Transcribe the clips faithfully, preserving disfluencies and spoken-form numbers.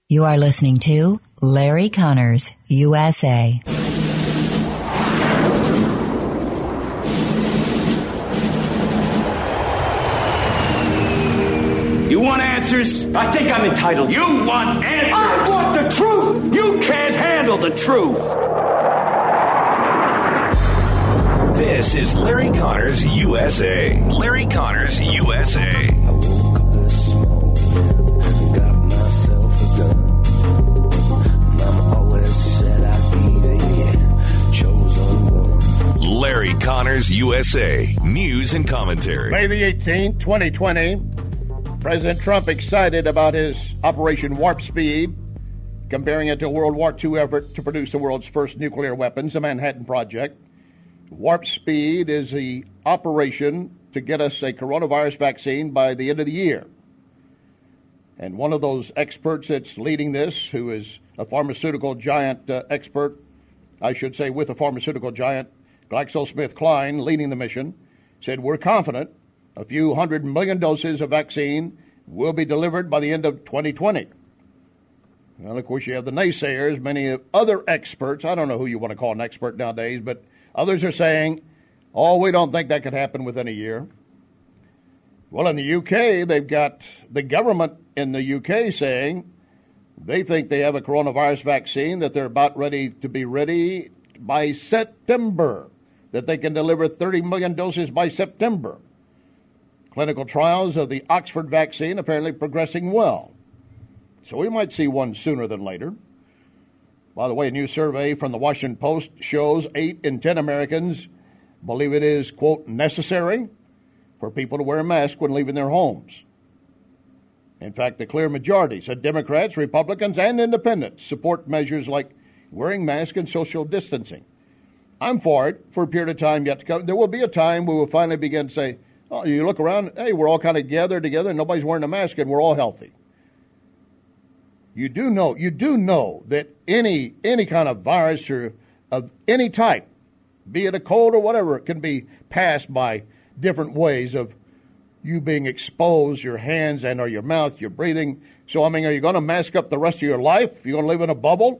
You are listening to Larry Connors, U S A. You want answers? I think I'm entitled. You want answers? I want the truth! You can't handle the truth! This is Larry Connors, U S A. Larry Connors, U S A. I woke up this morning, got myself a gun. Mama always said I'd be the chosen one. Larry Connors, U S A. News and commentary. May the eighteenth, twenty twenty. President Trump excited about his Operation Warp Speed, comparing it to a World War Two effort to produce the world's first nuclear weapons, the Manhattan Project. Warp Speed is the operation to get us a coronavirus vaccine by the end of the year. And one of those experts that's leading this, who is a pharmaceutical giant uh, expert, I should say with a pharmaceutical giant, GlaxoSmithKline, leading the mission, said, we're confident a few hundred million doses of vaccine will be delivered by the end of twenty twenty. Well, of course, you have the naysayers, many other experts. I don't know who you want to call an expert nowadays, but others are saying, oh, we don't think that could happen within a year. Well, in the U K, they've got the government in the U K saying they think they have a coronavirus vaccine that they're about ready to be ready by September, that they can deliver thirty million doses by September. Clinical trials of the Oxford vaccine apparently progressing well. So we might see one sooner than later. By the way, a new survey from the Washington Post shows eight in ten Americans believe it is, quote, necessary for people to wear a mask when leaving their homes. In fact, the clear majority said Democrats, Republicans, and independents support measures like wearing masks and social distancing. I'm for it for a period of time yet to come. There will be a time we will finally begin to say, oh, you look around, hey, we're all kind of gathered together and nobody's wearing a mask and we're all healthy. You do know, you do know that any any kind of virus or of any type, be it a cold or whatever, can be passed by different ways of you being exposed, your hands and or your mouth, your breathing. So, I mean, are you going to mask up the rest of your life? You're going to live in a bubble?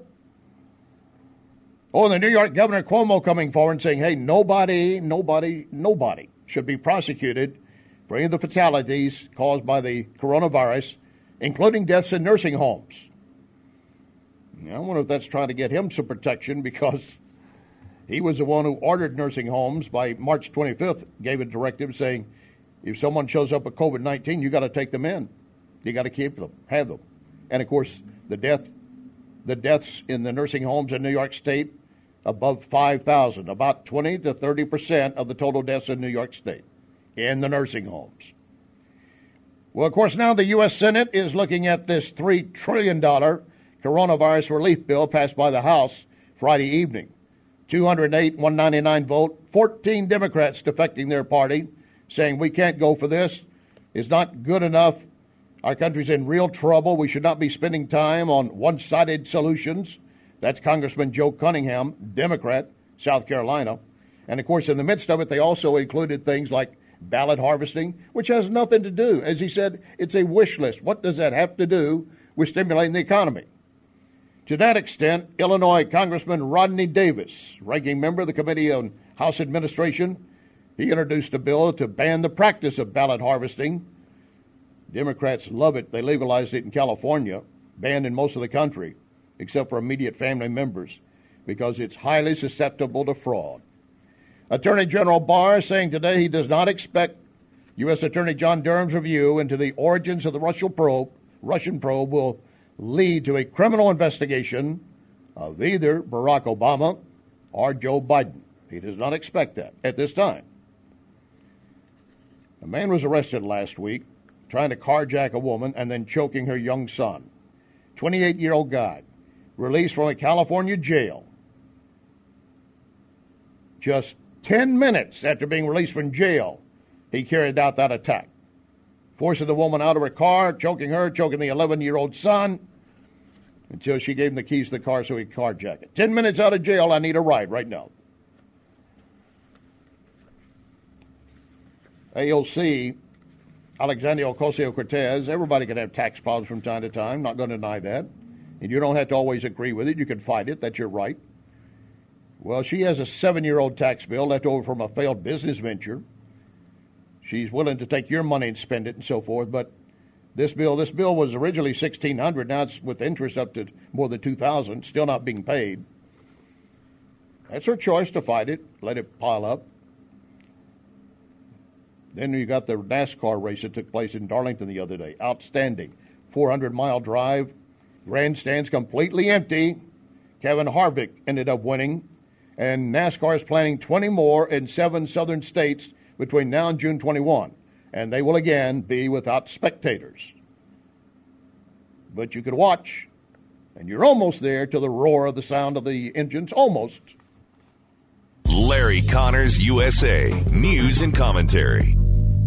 Oh, the New York Governor Cuomo coming forward and saying, hey, nobody, nobody, nobody should be prosecuted for any of the fatalities caused by the coronavirus, including deaths in nursing homes. Now, I wonder if that's trying to get him some protection because he was the one who ordered nursing homes by March twenty-fifth, gave a directive saying, if someone shows up with COVID nineteen, you got to take them in. You got to keep them, have them. And, of course, the death, the deaths in the nursing homes in New York State, above five thousand, about twenty to thirty percent of the total deaths in New York State in the nursing homes. Well, of course, now the U S Senate is looking at this three trillion dollars coronavirus relief bill passed by the House Friday evening. two hundred eight, one ninety-nine vote, fourteen Democrats defecting their party, saying we can't go for this. It's not good enough. Our country's in real trouble. We should not be spending time on one-sided solutions. That's Congressman Joe Cunningham, Democrat, South Carolina. And, of course, in the midst of it, they also included things like ballot harvesting, which has nothing to do. As he said, it's a wish list. What does that have to do with stimulating the economy? To that extent, Illinois Congressman Rodney Davis, ranking member of the Committee on House Administration, he introduced a bill to ban the practice of ballot harvesting. Democrats love it. They legalized it in California, banned in most of the country, except for immediate family members, because it's highly susceptible to fraud. Attorney General Barr saying today he does not expect U S Attorney John Durham's review into the origins of the Russian probe, Russian probe will lead to a criminal investigation of either Barack Obama or Joe Biden. He does not expect that at this time. A man was arrested last week trying to carjack a woman and then choking her young son. twenty-eight-year-old guy released from a California jail just ten minutes after being released from jail. He carried out that attack, forcing the woman out of her car, choking her, choking the eleven-year-old son, until she gave him the keys to the car so he could carjack it. Ten minutes out of jail, I need a ride right now. A O C, Alexandria Ocasio-Cortez, everybody can have tax problems from time to time, not going to deny that. and you don't have to always agree with it. You can fight it. That's your right. Well, she has a seven-year-old tax bill left over from a failed business venture. She's willing to take your money and spend it and so forth, but this bill, this bill was originally sixteen hundred dollars. Now it's with interest up to more than two thousand dollars, still not being paid. That's her choice to fight it, let it pile up. Then you got the NASCAR race that took place in Darlington the other day. Outstanding. four hundred mile drive. Grandstands completely empty. Kevin Harvick ended up winning. And NASCAR is planning twenty more in seven southern states between now and June twenty-first. And they will again be without spectators. But you could watch, and you're almost there to the roar of the sound of the engines. Almost. Larry Connors, U S A. News and commentary.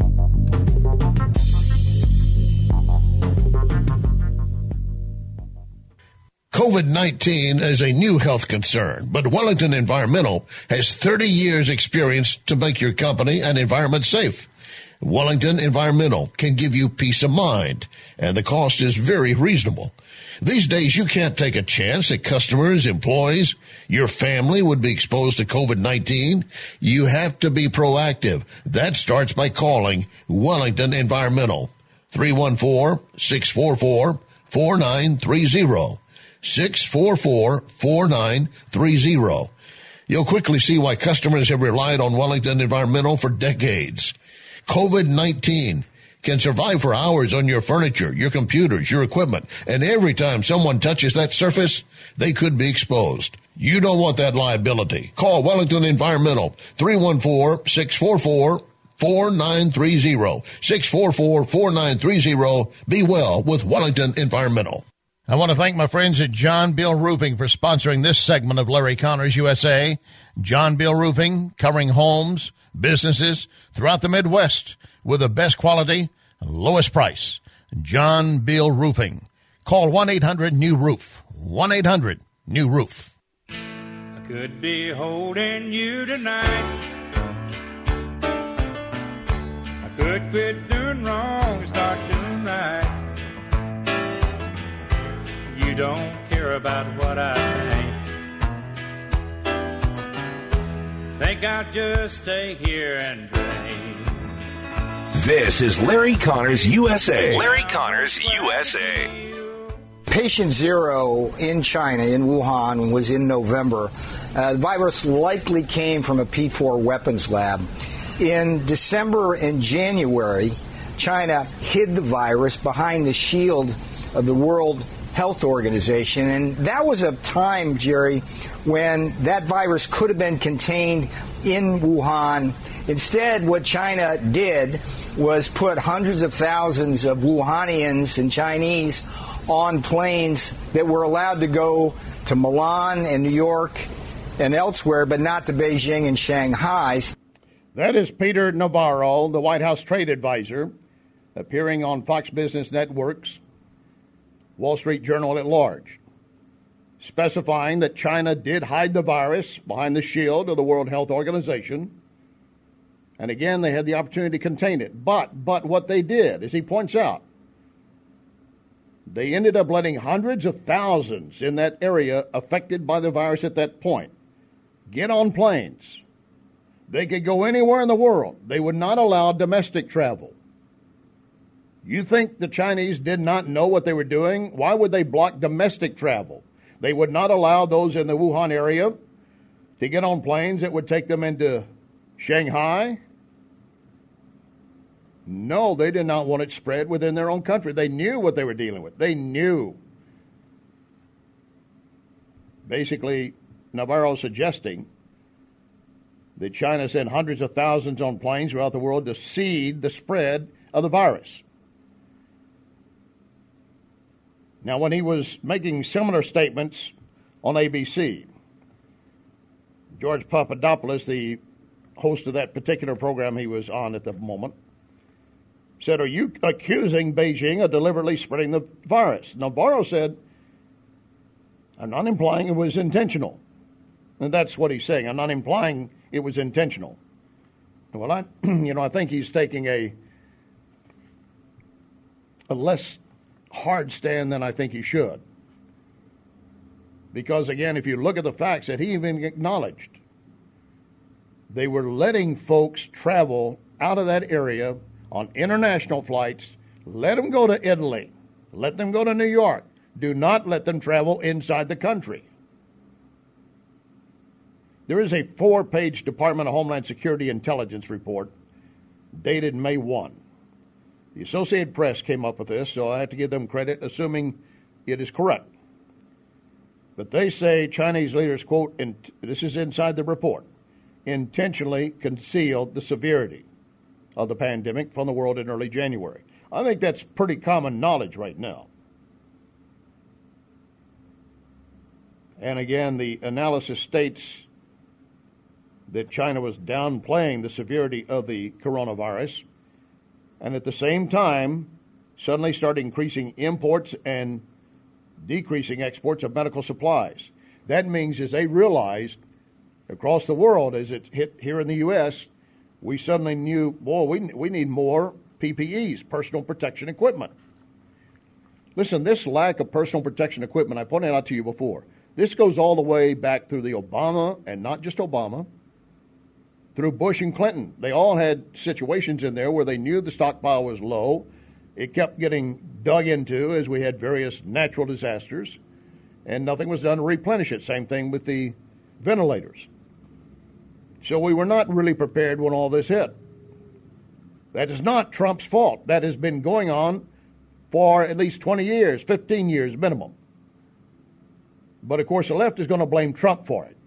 COVID nineteen is a new health concern, but Wellington Environmental has thirty years experience to make your company and environment safe. Wellington Environmental can give you peace of mind, and the cost is very reasonable. These days, you can't take a chance that customers, employees, your family would be exposed to COVID nineteen. You have to be proactive. That starts by calling Wellington Environmental. three one four, six four four, four nine three zero. six four four, four nine three zero. You'll quickly see why customers have relied on Wellington Environmental for decades. COVID nineteen can survive for hours on your furniture, your computers, your equipment, and every time someone touches that surface, they could be exposed. You don't want that liability. Call Wellington Environmental, three one four, six four four, four nine three zero. six four four, four nine three zero. Be well with Wellington Environmental. I want to thank my friends at John Bill Roofing for sponsoring this segment of Larry Connors U S A. John Bill Roofing, covering homes, businesses throughout the Midwest with the best quality and lowest price. John Bill Roofing. Call one eight hundred new roof. one eight hundred new roof. I could be holding you tonight. I could quit doing wrong and start doing right. You don't care about what I think. Think I'll just stay here and drink. This is Larry Connors, U S A. Larry Connors, U S A. Patient zero in China, in Wuhan, was in November. Uh, the virus likely came from a P four weapons lab. In December and January, China hid the virus behind the shield of the World Health Organization. And that was a time, Jerry, when that virus could have been contained in Wuhan. Instead, what China did was put hundreds of thousands of Wuhanians and Chinese on planes that were allowed to go to Milan and New York and elsewhere, but not to Beijing and Shanghai. That is Peter Navarro, the White House trade advisor, appearing on Fox Business Network's Wall Street Journal at large, specifying that China did hide the virus behind the shield of the World Health Organization. And again, they had the opportunity to contain it. But, but what they did, as he points out, they ended up letting hundreds of thousands in that area affected by the virus at that point get on planes. They could go anywhere in the world. They would not allow domestic travel. You think the Chinese did not know what they were doing? Why would they block domestic travel? They would not allow those in the Wuhan area to get on planes that would take them into Shanghai. No, they did not want it spread within their own country. They knew what they were dealing with. They knew. Basically, Navarro suggesting that China sent hundreds of thousands on planes throughout the world to seed the spread of the virus. Now, when he was making similar statements on A B C, George Papadopoulos, the host of that particular program he was on at the moment, said, "Are you accusing Beijing of deliberately spreading the virus?" Navarro said, "I'm not implying it was intentional." And that's what he's saying. I'm not implying it was intentional. Well, I, you know, I think he's taking a a less hard stand than I think he should. Because, again, if you look at the facts that he even acknowledged, they were letting folks travel out of that area on international flights. Let them go to Italy. Let them go to New York. Do not let them travel inside the country. There is a four-page Department of Homeland Security intelligence report dated May first. The Associated Press came up with this, so I have to give them credit, assuming it is correct. But they say Chinese leaders, quote, in, this is inside the report, intentionally concealed the severity of the pandemic from the world in early January. I think that's pretty common knowledge right now. And again, the analysis states that China was downplaying the severity of the coronavirus and at the same time suddenly started increasing imports and decreasing exports of medical supplies. That means as they realized across the world, as it hit here in the U S, we suddenly knew, boy, we, we need more P P Es, personal protection equipment. Listen, this lack of personal protection equipment, I pointed out to you before, this goes all the way back through the Obama, and not just Obama, through Bush and Clinton. They all had situations in there where they knew the stockpile was low. It kept getting dug into as we had various natural disasters, and nothing was done to replenish it. Same thing with the ventilators. So we were not really prepared when all this hit. That is not Trump's fault. That has been going on for at least twenty years, fifteen years minimum. But, of course, the left is going to blame Trump for it.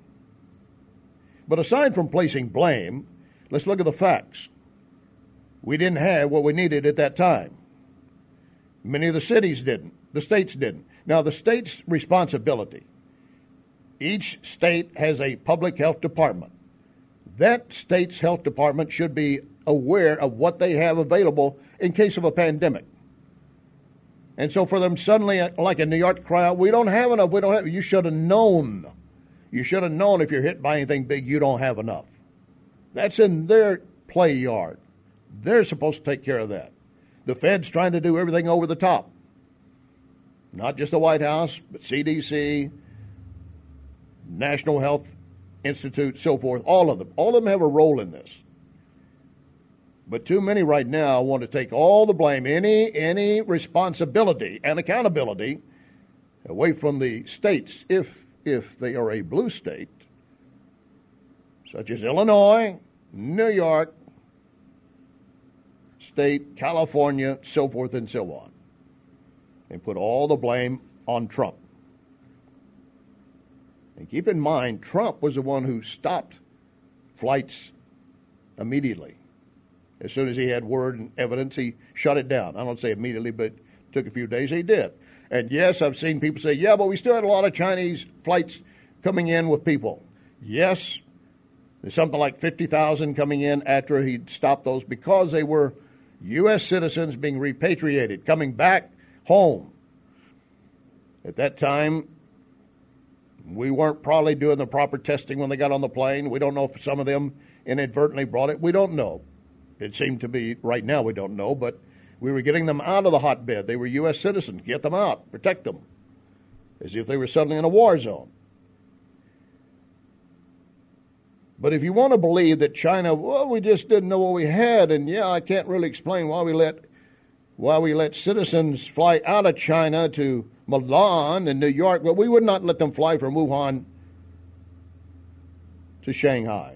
But aside from placing blame, let's look at the facts. We didn't have what we needed at that time. Many of the cities didn't. The states didn't. Now, the state's responsibility. Each state has a public health department. That state's health department should be aware of what they have available in case of a pandemic. And so for them suddenly, like in New York, cry out, we don't have enough, we don't have, you should have known. You should have known if you're hit by anything big, you don't have enough. That's in their play yard. They're supposed to take care of that. The Fed's trying to do everything over the top. Not just the White House, but C D C, National Health Institute, so forth, all of them. All of them have a role in this. But too many right now want to take all the blame, any any responsibility and accountability away from the states, if if they are a blue state, such as Illinois, New York State, California, so forth and so on. They put all the blame on Trump. And keep in mind, Trump was the one who stopped flights immediately. As soon as he had word and evidence, he shut it down. I don't say immediately, but it took a few days. He did. And yes, I've seen people say, yeah, but we still had a lot of Chinese flights coming in with people. Yes, there's something like fifty thousand coming in after he stopped those because they were U S citizens being repatriated, coming back home. At that time, we weren't probably doing the proper testing when they got on the plane. We don't know if some of them inadvertently brought it. We don't know. It seemed to be, right now we don't know, but we were getting them out of the hotbed. They were U S citizens. Get them out. Protect them. As if they were suddenly in a war zone. But if you want to believe that China, well, we just didn't know what we had, and yeah, I can't really explain why we let why we let citizens fly out of China to Milan and New York, but we would not let them fly from Wuhan to Shanghai.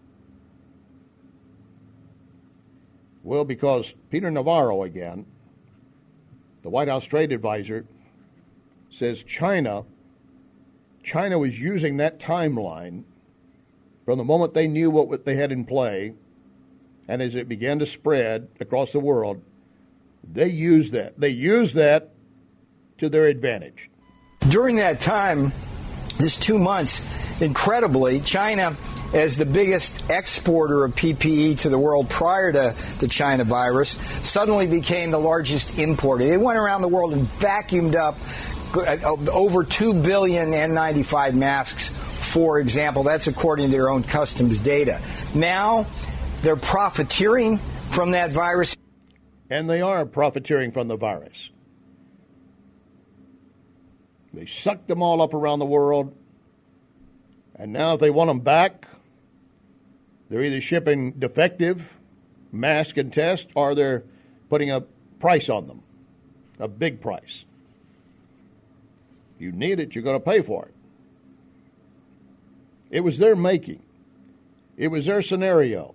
Well, because Peter Navarro, again, the White House trade advisor, says China, China was using that timeline from the moment they knew what they had in play, and as it began to spread across the world, they used that. They used that to their advantage. During that time, this two months, incredibly, China, as the biggest exporter of P P E to the world prior to the China virus, suddenly became the largest importer. They went around the world and vacuumed up over two billion N ninety-five masks, for example. That's according to their own customs data. Now, they're profiteering from that virus. And they are profiteering from the virus. They sucked them all up around the world. And now if they want them back, they're either shipping defective mask and test, or they're putting a price on them, a big price. You need it, you're going to pay for it. It was their making. It was their scenario.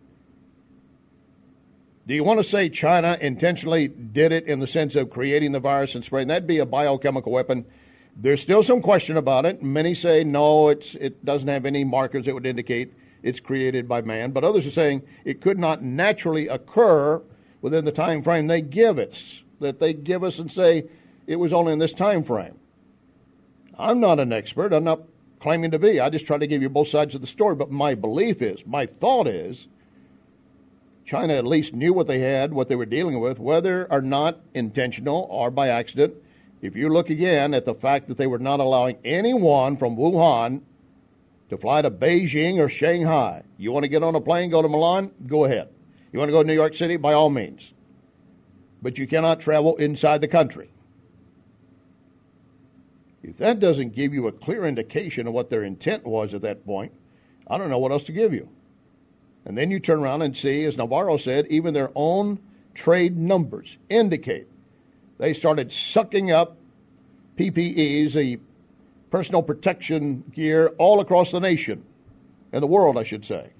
Do you want to say China intentionally did it in the sense of creating the virus and spreading? That'd be a biochemical weapon. There's still some question about it. Many say, no, it's, it doesn't have any markers that would indicate it's created by man. But others are saying it could not naturally occur within the time frame they give us, that they give us and say it was only in this time frame. I'm not an expert. I'm not claiming to be. I just try to give you both sides of the story. But my belief is, my thought is, China at least knew what they had, what they were dealing with, whether or not intentional or by accident. If you look again at the fact that they were not allowing anyone from Wuhan to fly to Beijing or Shanghai. You want to get on a plane, go to Milan, go ahead. You want to go to New York City, by all means. But you cannot travel inside the country. If that doesn't give you a clear indication of what their intent was at that point, I don't know what else to give you. And then you turn around and see, as Navarro said, even their own trade numbers indicate they started sucking up P P Es, the personal protection gear, all across the nation, and the world, I should say.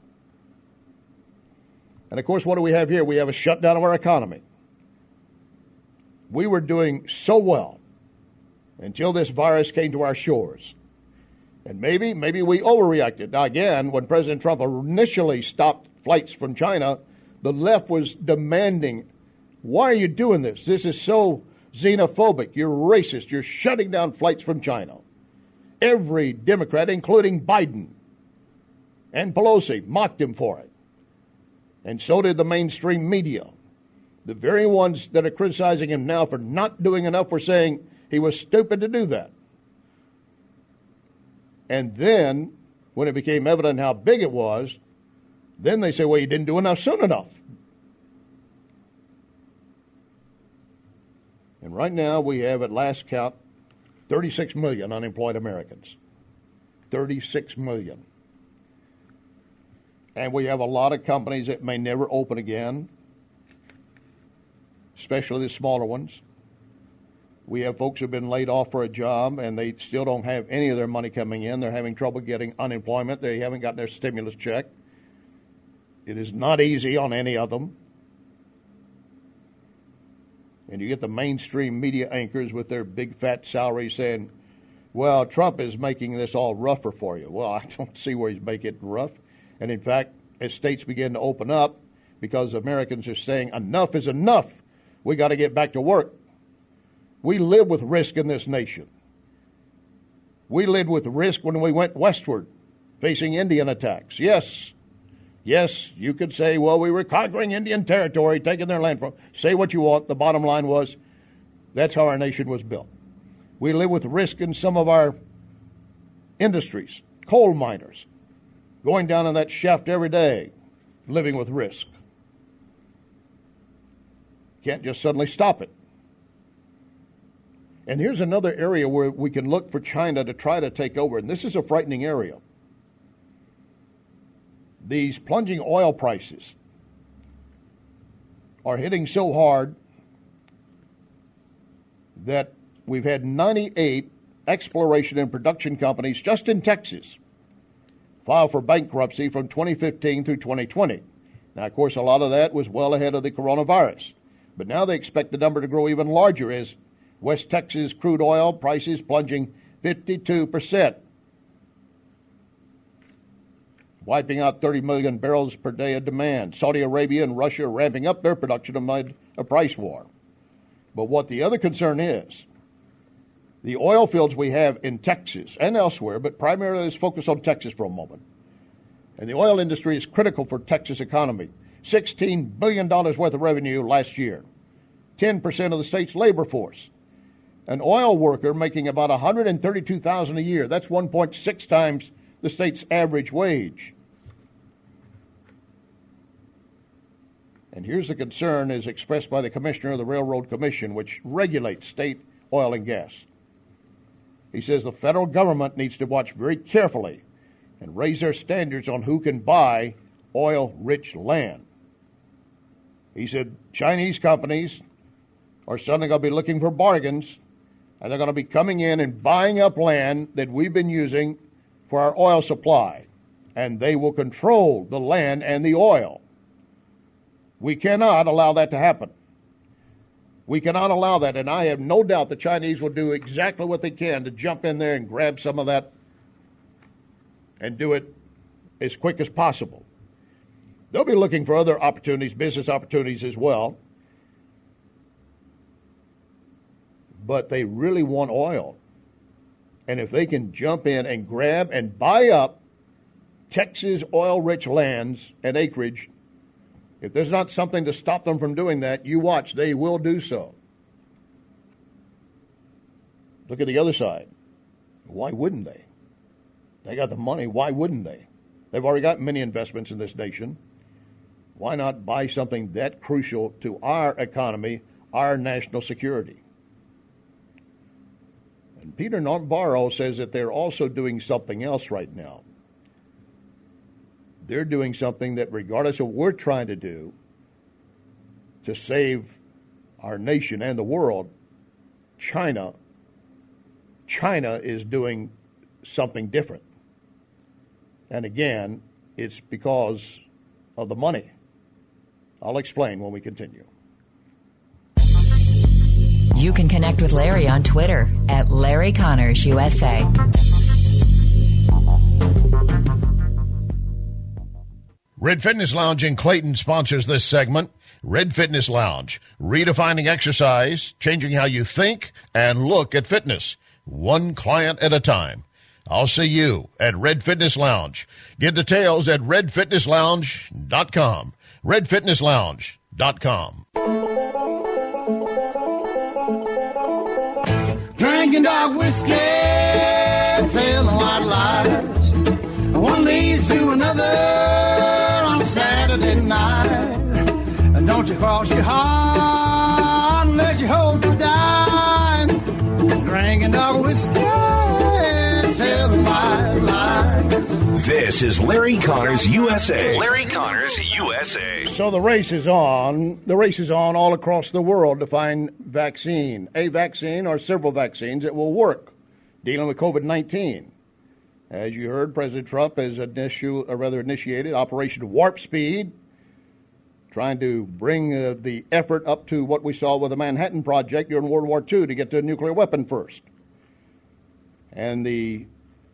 And, of course, what do we have here? We have a shutdown of our economy. We were doing so well until this virus came to our shores. And maybe, maybe we overreacted. Now, again, when President Trump initially stopped flights from China, the left was demanding, why are you doing this? This is so xenophobic. You're racist. You're shutting down flights from China. Every Democrat, including Biden and Pelosi, mocked him for it. And so did the mainstream media. The very ones that are criticizing him now for not doing enough were saying he was stupid to do that. And then, when it became evident how big it was, then they say, well, you didn't do enough soon enough. And right now we have, at last count, thirty-six million unemployed Americans. thirty-six million. And we have a lot of companies that may never open again, especially the smaller ones. We have folks who have been laid off for a job, and they still don't have any of their money coming in. They're having trouble getting unemployment. They haven't gotten their stimulus check. It is not easy on any of them. And you get the mainstream media anchors with their big fat salaries saying, well, Trump is making this all rougher for you. Well, I don't see where he's making it rough. And in fact, as states begin to open up, because Americans are saying enough is enough, we got to get back to work. We live with risk in this nation. We lived with risk when we went westward, facing Indian attacks. Yes, yes, you could say, well, we were conquering Indian territory, taking their land from. Say what you want. The bottom line was, that's how our nation was built. We live with risk in some of our industries, coal miners, going down in that shaft every day, living with risk. Can't just suddenly stop it. And here's another area where we can look for China to try to take over, and this is a frightening area. These plunging oil prices are hitting so hard that we've had ninety-eight exploration and production companies just in Texas file for bankruptcy from twenty fifteen through twenty twenty. Now, of course, a lot of that was well ahead of the coronavirus. But now they expect the number to grow even larger as West Texas crude oil prices plunging fifty-two percent, wiping out thirty million barrels per day of demand. Saudi Arabia and Russia are ramping up their production amid a price war. But what the other concern is, the oil fields we have in Texas and elsewhere, but primarily let's focus on Texas for a moment. And the oil industry is critical for Texas economy. sixteen billion dollars worth of revenue last year, ten percent of the state's labor force. An oil worker making about one hundred thirty-two thousand dollars a year. That's one point six times the state's average wage. And here's the concern as expressed by the Commissioner of the Railroad Commission, which regulates state oil and gas. He says the federal government needs to watch very carefully and raise their standards on who can buy oil-rich land. He said Chinese companies are suddenly going to be looking for bargains, and they're going to be coming in and buying up land that we've been using for our oil supply, and they will control the land and the oil. We cannot allow that to happen. We cannot allow that, and I have no doubt the Chinese will do exactly what they can to jump in there and grab some of that and do it as quick as possible. They'll be looking for other opportunities, business opportunities as well. But they really want oil. And if they can jump in and grab and buy up Texas oil-rich lands and acreage, if there's not something to stop them from doing that, you watch, they will do so. Look at the other side. Why wouldn't they? They got the money. Why wouldn't they? They've already got many investments in this nation. Why not buy something that crucial to our economy, our national security? And Peter Navarro says that they're also doing something else right now. They're doing something that, regardless of what we're trying to do to save our nation and the world, China, China is doing something different. And again, it's because of the money. I'll explain when we continue. You can connect with Larry on Twitter at Larry Connors U S A. Red Fitness Lounge in Clayton sponsors this segment. Red Fitness Lounge, redefining exercise, changing how you think and look at fitness, one client at a time. I'll see you at Red Fitness Lounge. Get details at red fitness lounge dot com. red fitness lounge dot com. Drinking dog whiskey, telling white lies. One leads to another on a Saturday night. And don't you cross your heart unless you hope to die. Drinking dog whiskey, telling white lies. This is Larry Connors U S A. Larry Connors U S A. So the race is on. The race is on all across the world to find vaccine, a vaccine or several vaccines that will work dealing with COVID nineteen. As you heard, President Trump has initial, or rather initiated Operation Warp Speed, trying to bring uh, the effort up to what we saw with the Manhattan Project during World War Two to get to a nuclear weapon first. And the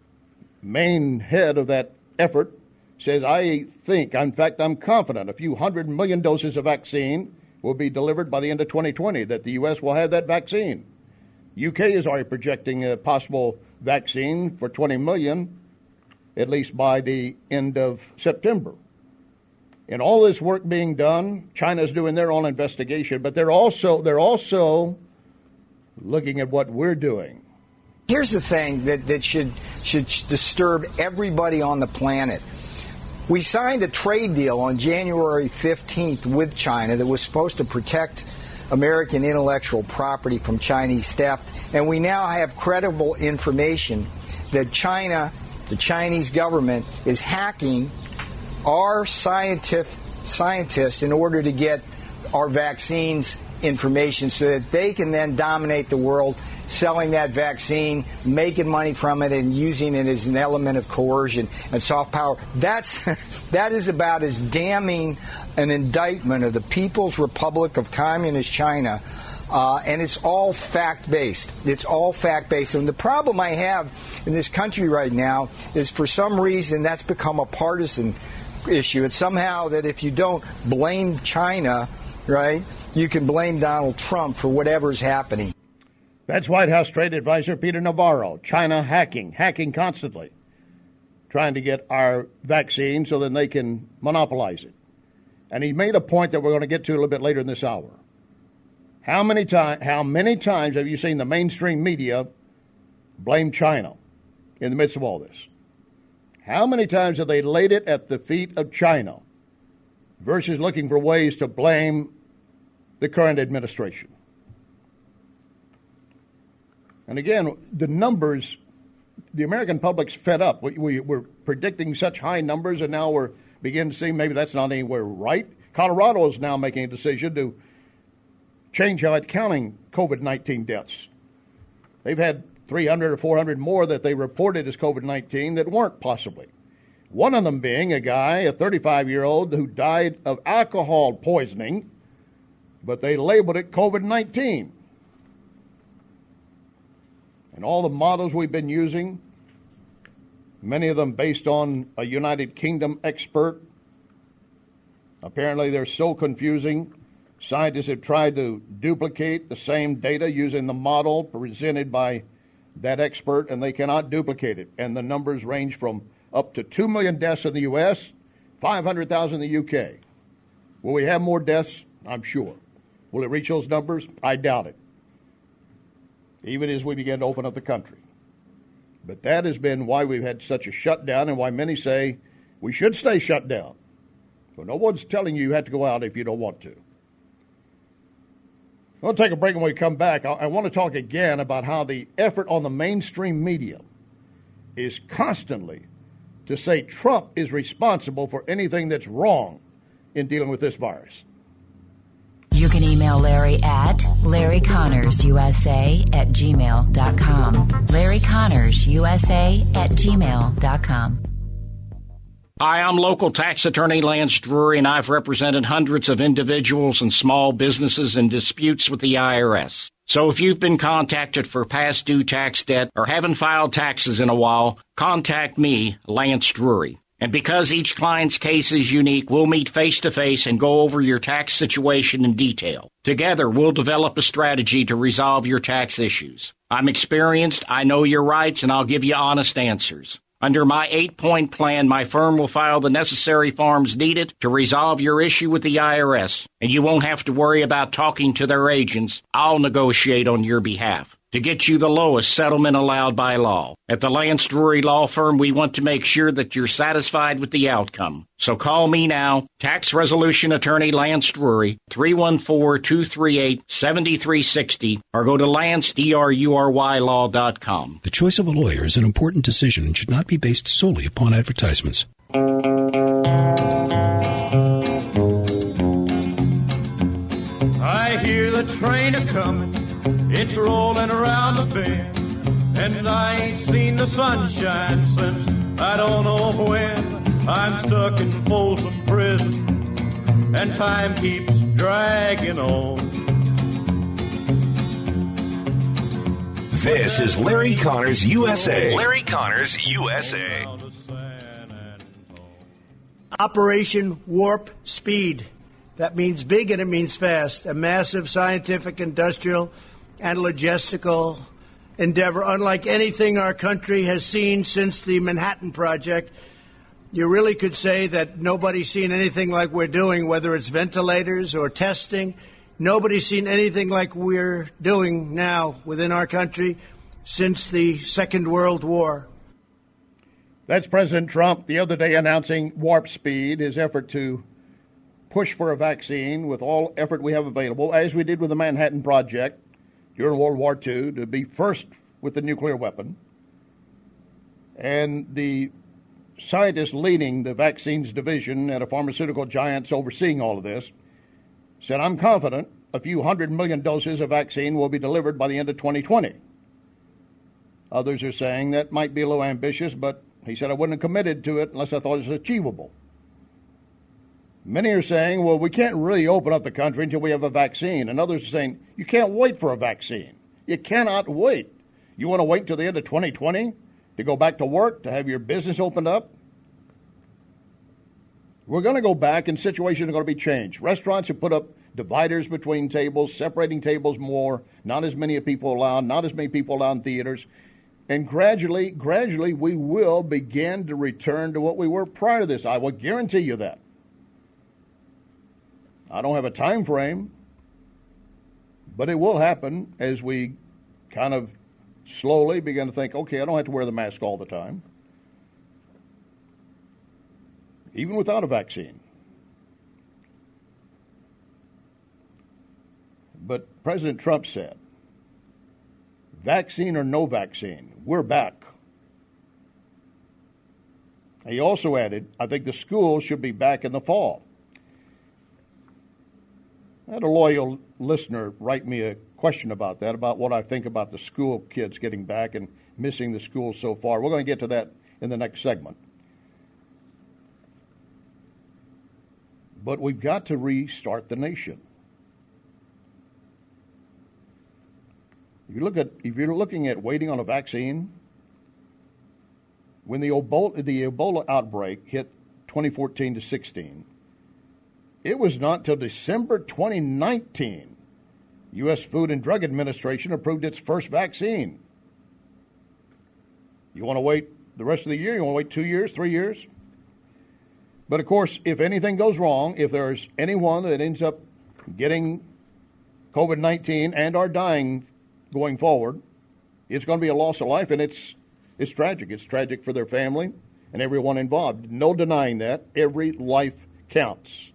main head of that effort says, I think, in fact, I'm confident a few hundred million doses of vaccine will be delivered by the end of twenty twenty, that the U S will have that vaccine. U K is already projecting a possible vaccine for twenty million, at least by the end of September. In all this work being done, China's doing their own investigation, but they're also they're also looking at what we're doing. Here's the thing that, that should should disturb everybody on the planet. We signed a trade deal on January fifteenth with China that was supposed to protect American intellectual property from Chinese theft, and we now have credible information that China, the Chinese government, is hacking our scientific scientists in order to get our vaccines information so that they can then dominate the world, selling that vaccine, making money from it, and using it as an element of coercion and soft power. That's that is about as damning an indictment of the People's Republic of Communist China, uh, and it's all fact-based. It's all fact-based. And the problem I have in this country right now is, for some reason, that's become a partisan issue. It's somehow that if you don't blame China, right, you can blame Donald Trump for whatever's happening. That's White House Trade Advisor Peter Navarro. China hacking, hacking constantly, trying to get our vaccine so that they can monopolize it. And he made a point that we're going to get to a little bit later in this hour. How many, time, how many times have you seen the mainstream media blame China in the midst of all this? How many times have they laid it at the feet of China versus looking for ways to blame the current administration? And again, the numbers, the American public's fed up. We, we, we're predicting such high numbers, and now we're beginning to see maybe that's not anywhere right. Colorado is now making a decision to change how it's counting COVID nineteen deaths. They've had three hundred or four hundred more that they reported as COVID nineteen that weren't possibly. One of them being a guy, a thirty-five-year-old, who died of alcohol poisoning, but they labeled it COVID nineteen. And all the models we've been using, many of them based on a United Kingdom expert, apparently they're so confusing. Scientists have tried to duplicate the same data using the model presented by that expert, and they cannot duplicate it. And the numbers range from up to two million deaths in the U S, five hundred thousand in the U K. Will we have more deaths? I'm sure. Will it reach those numbers? I doubt it, even as we begin to open up the country. But that has been why we've had such a shutdown and why many say we should stay shut down. So no one's telling you you have to go out if you don't want to. We'll take a break. When we come back, I, I want to talk again about how the effort on the mainstream media is constantly to say Trump is responsible for anything that's wrong in dealing with this virus. You can email Larry at Larry Connors U S A at gmail dot com. Larry Connors U S A at gmail dot com. Hi, I'm local tax attorney Lance Drury, and I've represented hundreds of individuals and small businesses in disputes with the I R S. So if you've been contacted for past due tax debt or haven't filed taxes in a while, contact me, Lance Drury. And because each client's case is unique, we'll meet face-to-face and go over your tax situation in detail. Together, we'll develop a strategy to resolve your tax issues. I'm experienced, I know your rights, and I'll give you honest answers. Under my eight-point plan, my firm will file the necessary forms needed to resolve your issue with the I R S, and you won't have to worry about talking to their agents. I'll negotiate on your behalf to get you the lowest settlement allowed by law. At the Lance Drury Law Firm, we want to make sure that you're satisfied with the outcome. So call me now, Tax Resolution Attorney Lance Drury, three one four, two three eight, seven three six zero, or go to lance drury law dot com. The choice of a lawyer is an important decision and should not be based solely upon advertisements. I hear the train a-comin', it's rolling around the bend, and I ain't seen the sunshine since I don't know when. I'm stuck in Folsom Prison, and time keeps dragging on. This is Larry Connors U S A. Larry Connors U S A. Operation Warp Speed. That means big and it means fast. A massive scientific, industrial, and logistical endeavor, unlike anything our country has seen since the Manhattan Project. You really could say that nobody's seen anything like we're doing, whether it's ventilators or testing. Nobody's seen anything like we're doing now within our country since the Second World War. That's President Trump the other day announcing Warp Speed, his effort to push for a vaccine with all effort we have available, as we did with the Manhattan Project during World War Two, to be first with the nuclear weapon. And the scientists leading the vaccines division at a pharmaceutical giants overseeing all of this said, I'm confident a few hundred million doses of vaccine will be delivered by the end of twenty twenty. Others are saying that might be a little ambitious, but he said I wouldn't have committed to it unless I thought it was achievable. Many are saying, well, we can't really open up the country until we have a vaccine. And others are saying, you can't wait for a vaccine. You cannot wait. You want to wait until the end of twenty twenty to go back to work, to have your business opened up? We're going to go back and situations are going to be changed. Restaurants have put up dividers between tables, separating tables more, not as many people allowed, not as many people allowed in theaters. And gradually, gradually, we will begin to return to what we were prior to this. I will guarantee you that. I don't have a time frame, but it will happen as we kind of slowly begin to think, okay, I don't have to wear the mask all the time, even without a vaccine. But President Trump said Vaccine or no vaccine, we're back. He also added, I think the school should be back in the fall. I had a loyal listener write me a question about that, about what I think about the school kids getting back and missing the school so far. We're going to get to that in the next segment. But we've got to restart the nation. If you look at, if you're looking at waiting on a vaccine, when the Ebola, the Ebola outbreak hit twenty fourteen to sixteen, it was not until December twenty nineteen U S Food and Drug Administration approved its first vaccine. You want to wait the rest of the year? You want to wait two years, three years? But, of course, if anything goes wrong, if there's anyone that ends up getting COVID nineteen and are dying going forward, it's going to be a loss of life, and it's it's tragic. It's tragic for their family and everyone involved. No denying that. Every life counts.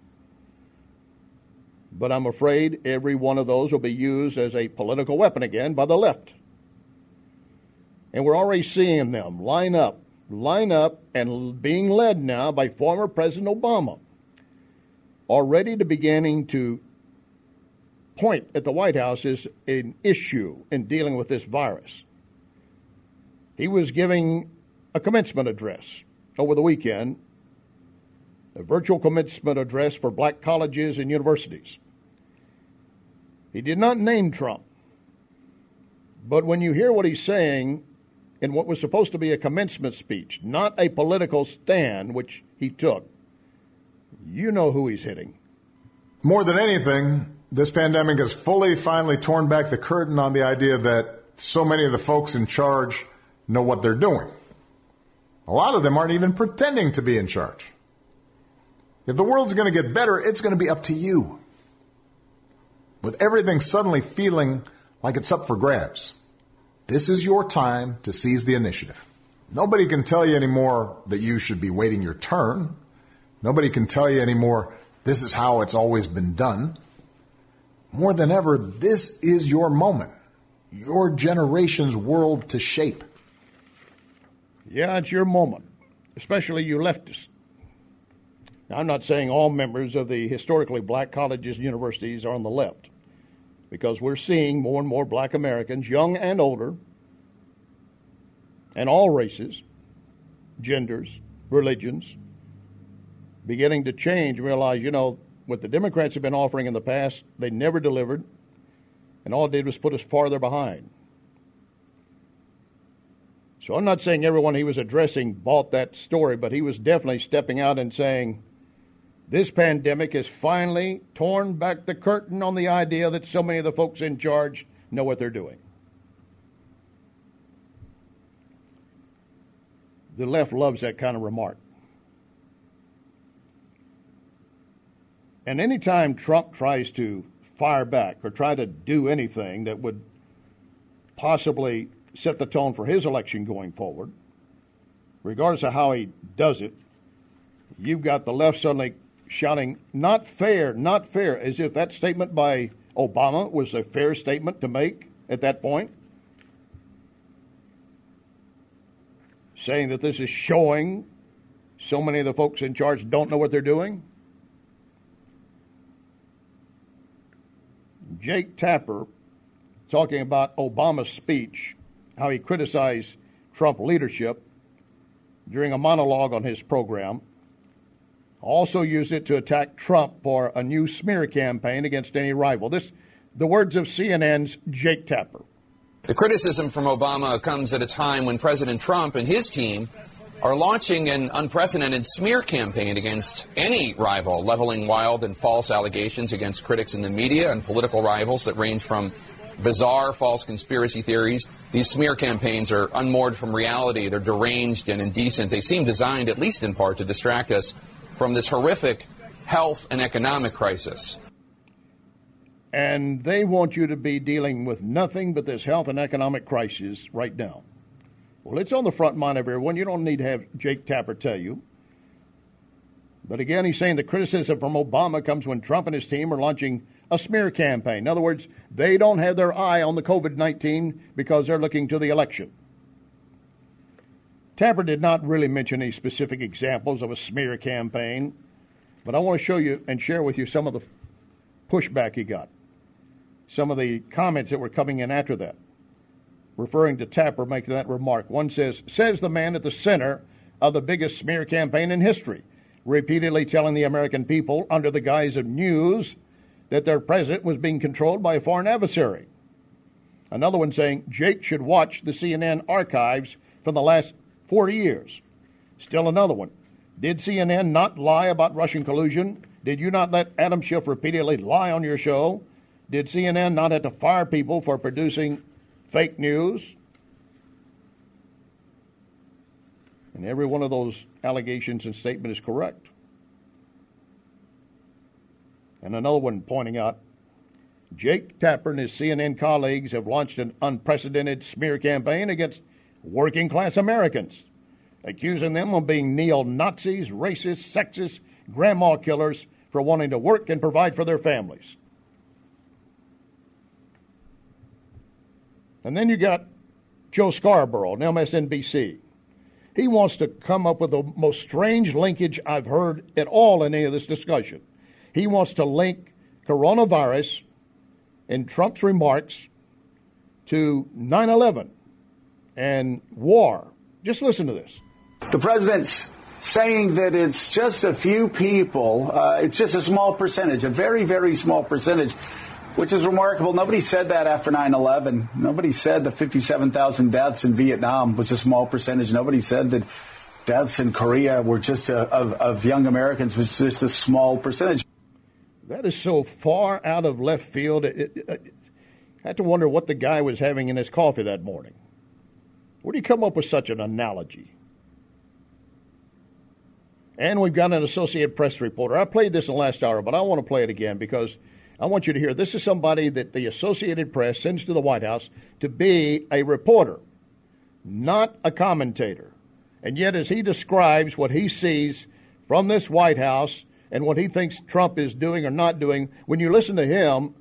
But I'm afraid every one of those will be used as a political weapon again by the left. And we're already seeing them line up, line up, and being led now by former President Obama, already to beginning to point at the White House as an issue in dealing with this virus. He was giving a commencement address over the weekend, a virtual commencement address for black colleges and universities. He did not name Trump, but when you hear what he's saying in what was supposed to be a commencement speech, not a political stand, which he took, you know who he's hitting. More than anything, this pandemic has fully, finally torn back the curtain on the idea that so many of the folks in charge know what they're doing. A lot of them aren't even pretending to be in charge. If the world's going to get better, it's going to be up to you. With everything suddenly feeling like it's up for grabs, this is your time to seize the initiative. Nobody can tell you anymore that you should be waiting your turn. Nobody can tell you anymore this is how it's always been done. More than ever, this is your moment, your generation's world to shape. Yeah, it's your moment, especially you leftists. Now, I'm not saying all members of the historically black colleges and universities are on the left, because we're seeing more and more black Americans, young and older, and all races, genders, religions, beginning to change and realize, you know, what the Democrats have been offering in the past, they never delivered, and all it did was put us farther behind. So I'm not saying everyone he was addressing bought that story, but he was definitely stepping out and saying, this pandemic has finally torn back the curtain on the idea that so many of the folks in charge know what they're doing. The left loves that kind of remark. And anytime Trump tries to fire back or try to do anything that would possibly set the tone for his election going forward, regardless of how he does it, you've got the left suddenly shouting, not fair, not fair, as if that statement by Obama was a fair statement to make at that point, saying that this is showing so many of the folks in charge don't know what they're doing. Jake Tapper, talking about Obama's speech, how he criticized Trump leadership during a monologue on his program, also used it to attack Trump for a new smear campaign against any rival. This, the words of C N N's Jake Tapper. The criticism from Obama comes at a time when President Trump and his team are launching an unprecedented smear campaign against any rival, leveling wild and false allegations against critics in the media and political rivals that range from bizarre false conspiracy theories. These smear campaigns are unmoored from reality. They're deranged and indecent. They seem designed, at least in part, to distract us from this horrific health and economic crisis. And they want you to be dealing with nothing but this health and economic crisis right now. Well, it's on the front mind of everyone. You don't need to have Jake Tapper tell you. But again, he's saying the criticism from Obama comes when Trump and his team are launching a smear campaign. In other words, they don't have their eye on the COVID nineteen because they're looking to the election. Tapper did not really mention any specific examples of a smear campaign, but I want to show you and share with you some of the pushback he got, some of the comments that were coming in after that, referring to Tapper making that remark. One says, says the man at the center of the biggest smear campaign in history, repeatedly telling the American people under the guise of news that their president was being controlled by a foreign adversary. Another one saying, Jake should watch the C N N archives from the last forty years. Still another one. Did C N N not lie about Russian collusion? Did you not let Adam Schiff repeatedly lie on your show? Did C N N not have to fire people for producing fake news? And every one of those allegations and statements is correct. And another one pointing out, Jake Tapper and his C N N colleagues have launched an unprecedented smear campaign against working-class Americans, accusing them of being neo-Nazis, racists, sexist, grandma killers for wanting to work and provide for their families. And then you got Joe Scarborough on M S N B C. He wants to come up with the most strange linkage I've heard at all in any of this discussion. He wants to link coronavirus in Trump's remarks to nine eleven and war. Just listen to this. The president's saying that it's just a few people, uh, it's just a small percentage, a very, very small percentage, which is remarkable. Nobody said that after nine eleven. Nobody said the fifty-seven thousand deaths in Vietnam was a small percentage. Nobody said that deaths in Korea were just a, of, of young Americans was just a small percentage. That is so far out of left field. It, it, it, I had to wonder what the guy was having in his coffee that morning. Where do you come up with such an analogy? And we've got an Associated Press reporter. I played this in the last hour, but I want to play it again because I want you to hear. This is somebody that the Associated Press sends to the White House to be a reporter, not a commentator. And yet, as he describes what he sees from this White House and what he thinks Trump is doing or not doing, when you listen to him,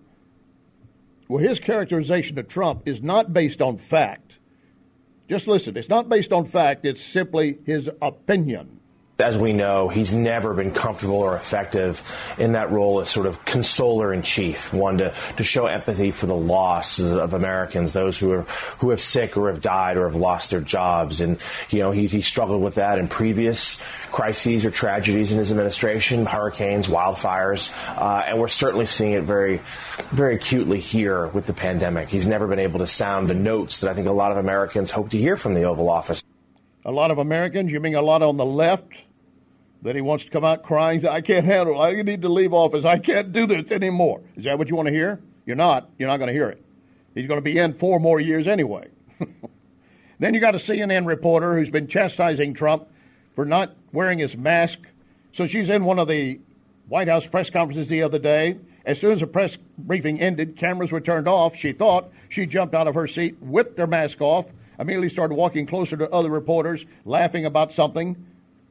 well, his characterization of Trump is not based on fact. Just listen. It's not based on fact. It's simply his opinion. As we know, he's never been comfortable or effective in that role as sort of consoler-in-chief, one to, to show empathy for the loss of Americans, those who are who have sick or have died or have lost their jobs. And, you know, he, he struggled with that in previous crises or tragedies in his administration, hurricanes, wildfires, uh, and we're certainly seeing it very, very acutely here with the pandemic. He's never been able to sound the notes that I think a lot of Americans hope to hear from the Oval Office. A lot of Americans, you mean a lot on the left, that he wants to come out crying, I can't handle it, I need to leave office, I can't do this anymore. Is that what you want to hear? You're not. You're not going to hear it. He's going to be in four more years anyway. Then you got a C N N reporter who's been chastising Trump for not wearing his mask. So she's in one of the White House press conferences the other day. As soon as the press briefing ended, cameras were turned off. She thought she jumped out of her seat, whipped her mask off, immediately started walking closer to other reporters, laughing about something.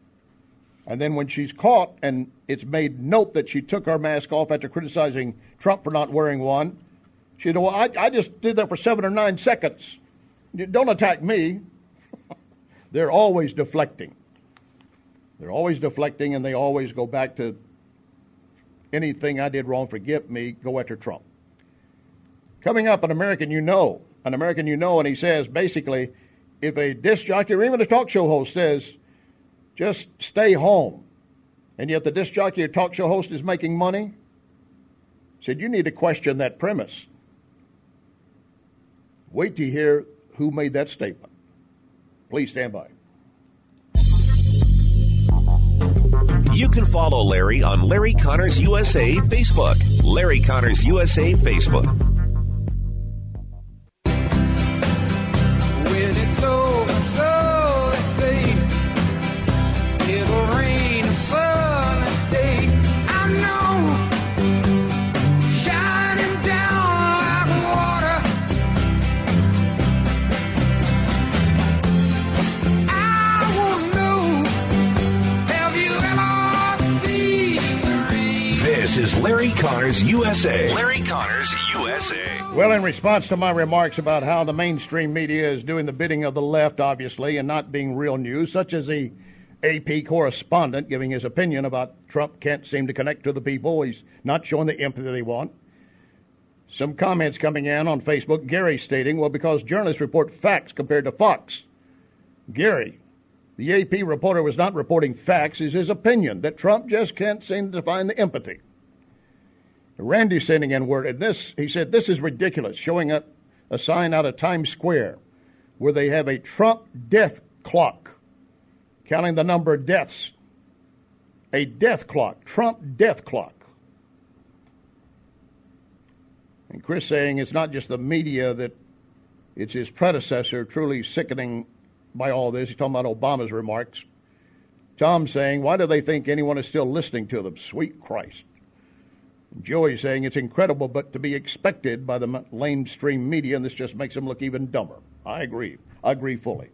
And then when she's caught, and it's made note that she took her mask off after criticizing Trump for not wearing one, she said, well, I, I just did that for seven or nine seconds. Don't attack me. They're always deflecting. They're always deflecting, and they always go back to anything I did wrong, forgive me, go after Trump. Coming up, an American you know, an American you know, and he says, basically, if a disc jockey or even a talk show host says, just stay home, and yet the disc jockey or talk show host is making money, said, you need to question that premise. Wait to hear who made that statement. Please stand by. You can follow Larry on Larry Connors U S A Facebook. Larry Connors U S A Facebook. When it's over, so they say it'll rain a sunny day. I know, shining down like water. I want to know, have you ever seen the rain? This This is Larry Connors U S A. Larry Connors U S A. Well, in response to my remarks about how the mainstream media is doing the bidding of the left, obviously, and not being real news, such as the A P correspondent giving his opinion about Trump can't seem to connect to the people, he's not showing the empathy they want. Some comments coming in on Facebook, Gary stating, well, because journalists report facts compared to Fox. Gary, the A P reporter was not reporting facts, it's his opinion that Trump just can't seem to find the empathy. Randy sending in word, and this, he said, this is ridiculous, showing up a sign out of Times Square where they have a Trump death clock, counting the number of deaths. A death clock, Trump death clock. And Chris saying it's not just the media, that it's his predecessor, truly sickening by all this. He's talking about Obama's remarks. Tom saying, why do they think anyone is still listening to them? Sweet Christ. And Joey saying it's incredible, but to be expected by the mainstream media, and this just makes them look even dumber. I agree. I agree fully.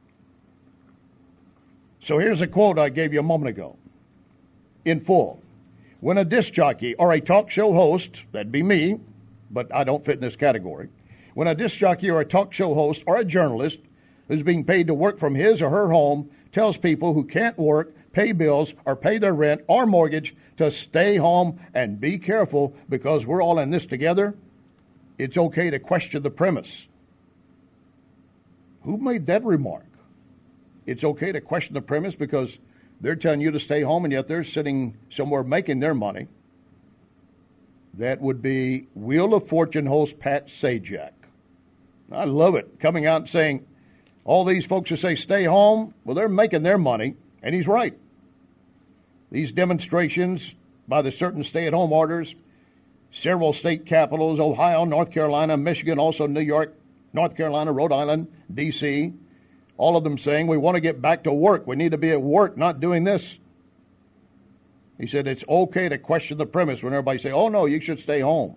So here's a quote I gave you a moment ago, in full. When a disc jockey or a talk show host, that'd be me, but I don't fit in this category. When a disc jockey or a talk show host or a journalist who's being paid to work from his or her home tells people who can't work, pay bills, or pay their rent or mortgage to stay home and be careful because we're all in this together, it's okay to question the premise. Who made that remark? It's okay to question the premise because they're telling you to stay home and yet they're sitting somewhere making their money. That would be Wheel of Fortune host Pat Sajak. I love it, coming out and saying, all these folks who say stay home, well, they're making their money, and he's right. These demonstrations by the certain stay-at-home orders, several state capitals, Ohio, North Carolina, Michigan, also New York, North Carolina, Rhode Island, D C, all of them saying we want to get back to work. We need to be at work, not doing this. He said it's okay to question the premise when everybody say, oh, no, you should stay home.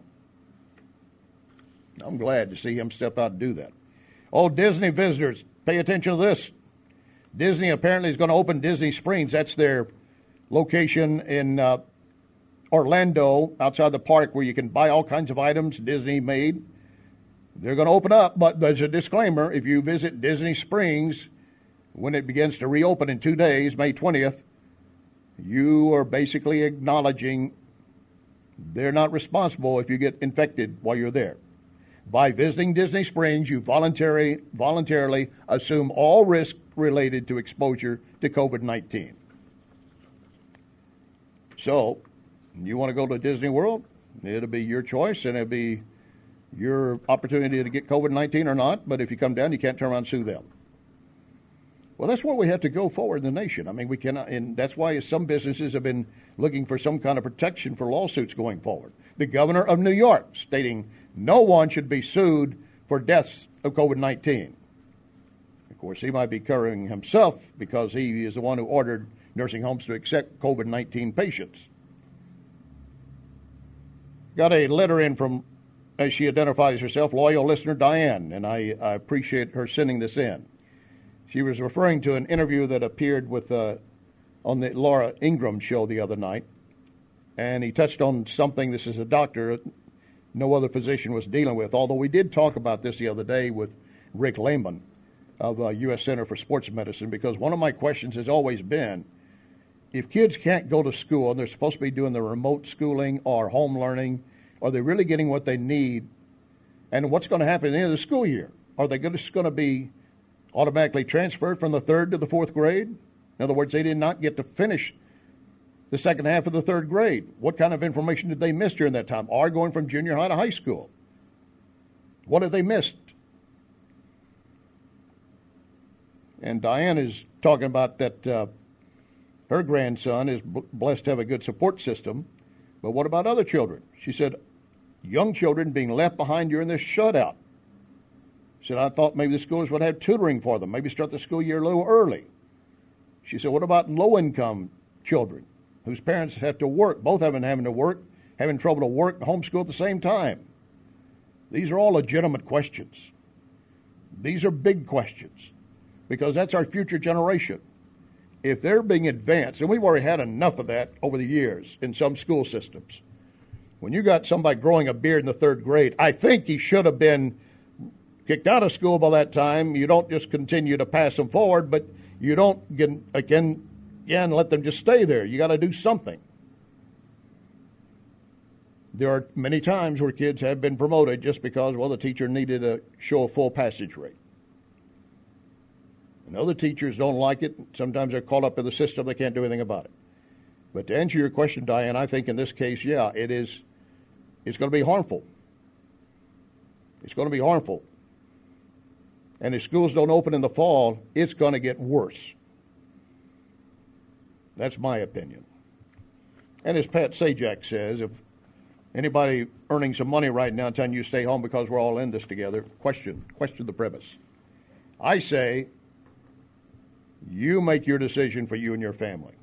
I'm glad to see him step out and do that. Oh, Disney visitors, pay attention to this. Disney apparently is going to open Disney Springs. That's their location in uh, Orlando, outside the park, where you can buy all kinds of items Disney made. They're going to open up, but there's a disclaimer. If you visit Disney Springs, when it begins to reopen in two days, May twentieth, you are basically acknowledging they're not responsible if you get infected while you're there. By visiting Disney Springs, you voluntary, voluntarily assume all risk related to exposure to COVID nineteen. So, you want to go to Disney World? It'll be your choice, and it'll be your opportunity to get COVID nineteen or not. But if you come down, you can't turn around and sue them. Well, that's where we have to go forward in the nation. I mean, we cannot, and that's why some businesses have been looking for some kind of protection for lawsuits going forward. The governor of New York stating no one should be sued for deaths of COVID nineteen. Of course, he might be covering himself because he is the one who ordered nursing homes to accept COVID nineteen patients. Got a letter in from, as she identifies herself, loyal listener Diane, and I, I appreciate her sending this in. She was referring to an interview that appeared with uh, on the Laura Ingraham show the other night, and he touched on something. This is a doctor no other physician was dealing with, although we did talk about this the other day with Rick Lehman of uh, U S Center for Sports Medicine, because one of my questions has always been, if kids can't go to school and they're supposed to be doing the remote schooling or home learning, are they really getting what they need? And what's going to happen at the end of the school year? Are they just going to be automatically transferred from the third to the fourth grade? In other words, they did not get to finish the second half of the third grade. What kind of information did they miss during that time? Or going from junior high to high school? What have they missed? And Diane is talking about that uh, her grandson is b- blessed to have a good support system. But what about other children? She said, young children being left behind during this shutout. She said, I thought maybe the schools would have tutoring for them, maybe start the school year a little early. She said, what about low-income children whose parents have to work, both of them having to work, having trouble to work and homeschool at the same time? These are all legitimate questions. These are big questions because that's our future generation. If they're being advanced, and we've already had enough of that over the years in some school systems, When you got somebody growing a beard in the third grade, I think he should have been kicked out of school by that time. You don't just continue to pass them forward, but you don't, get, again, again, let them just stay there. You got to do something. There are many times where kids have been promoted just because, well, the teacher needed to show a full passage rate. And other teachers don't like it. Sometimes they're caught up in the system. They can't do anything about it. But to answer your question, Diane, I think in this case, yeah, it is. It's going to be harmful. It's going to be harmful. And if schools don't open in the fall, it's going to get worse. That's my opinion. And as Pat Sajak says, if anybody earning some money right now telling you to stay home because we're all in this together, question, question the premise. I say you make your decision for you and your family.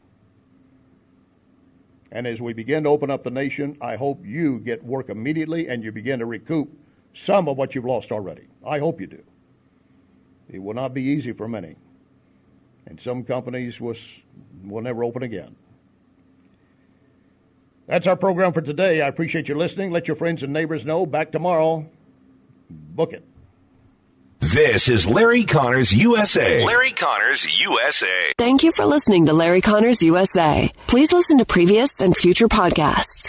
And as we begin to open up the nation, I hope you get work immediately and you begin to recoup some of what you've lost already. I hope you do. It will not be easy for many. And some companies will, will never open again. That's our program for today. I appreciate you listening. Let your friends and neighbors know. Back tomorrow. Book it. This is Larry Connors U S A. Larry Connors U S A. Thank you for listening to Larry Connors U S A. Please listen to previous and future podcasts